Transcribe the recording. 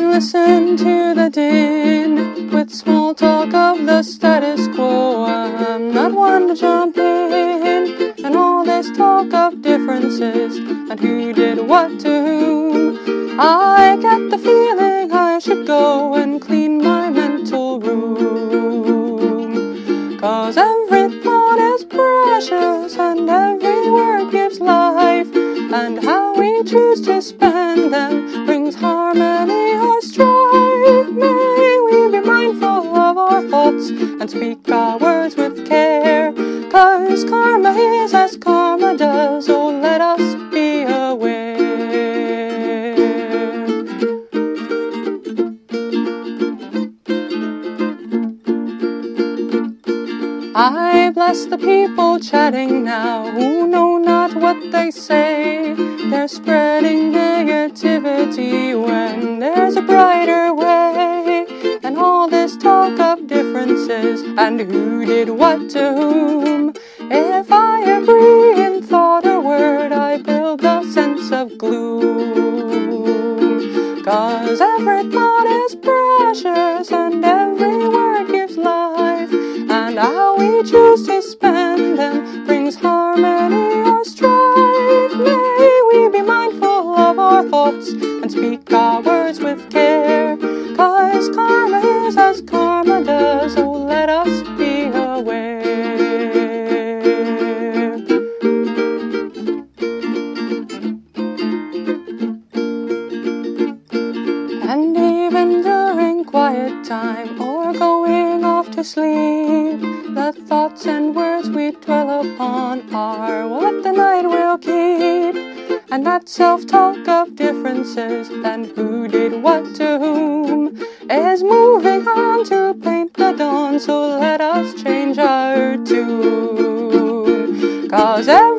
and listen to the din, with small talk of the status quo. I'm not one to jump in, and all this talk of differences, and who did what to whom. I get the feeling I should go and clean my mental room, 'cause every thought is precious, and every word gives life, and how we choose to spend them brings harmony or strife. May we be mindful of our thoughts and speak our words with care, 'cause karma is as karma does, oh let us be aware. I bless the people chatting now, who know not what they say. They're spreading negativity when there's a brighter way. And all this talk of differences, and who did what to whom. If I agree in thought or word, I build a sense of gloom, 'cause every thought is precious, and every word gives life, and how we choose to spend them brings harmony or strife. May we be mindful of our thoughts and speak our words with care, 'cause karma is as karma does, oh let us be aware. And even during quiet time or going off to sleep, the thoughts and words we dwell upon are what the night will keep. And that self-talk of differences, and who did what to whom, is moving on to paint the dawn, so let us change our tune, 'cause